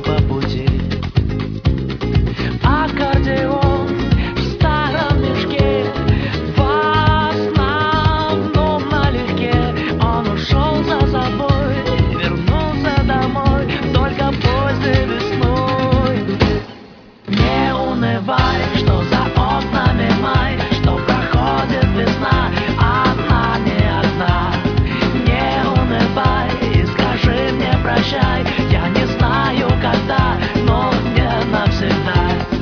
по пути. Аккордеон в старом мешке, в основном налегке. Он ушел за собой, вернулся домой только поздней весной. Не унывай, что за окнами май, что проходит весна, она не одна. Не унывай и скажи мне прощай. Я не знаю когда, но не навсегда.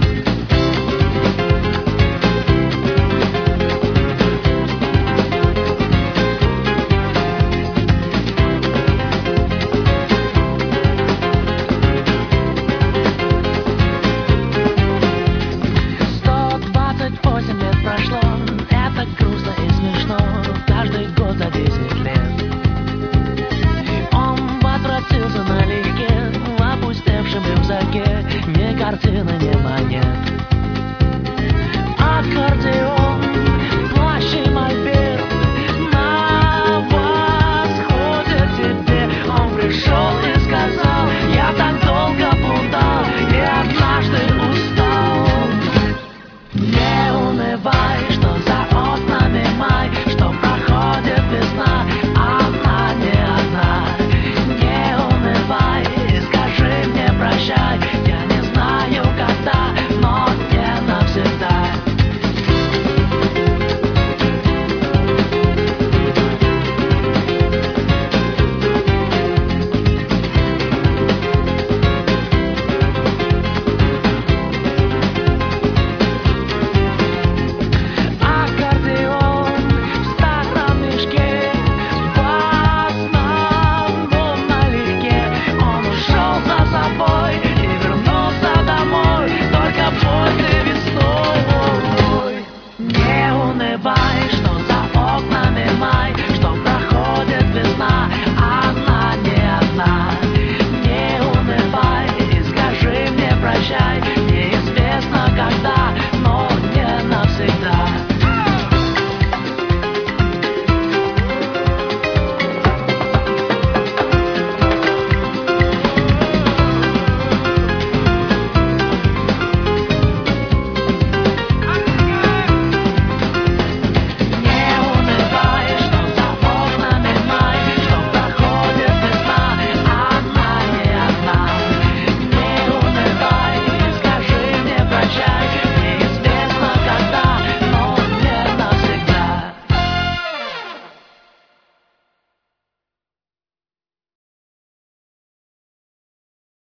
Прошло, это грустно и смешно. Каждый год за 10 лет он возвратился налегке, в опустевшем рюкзаке ни картины, ни монет. Аккордеон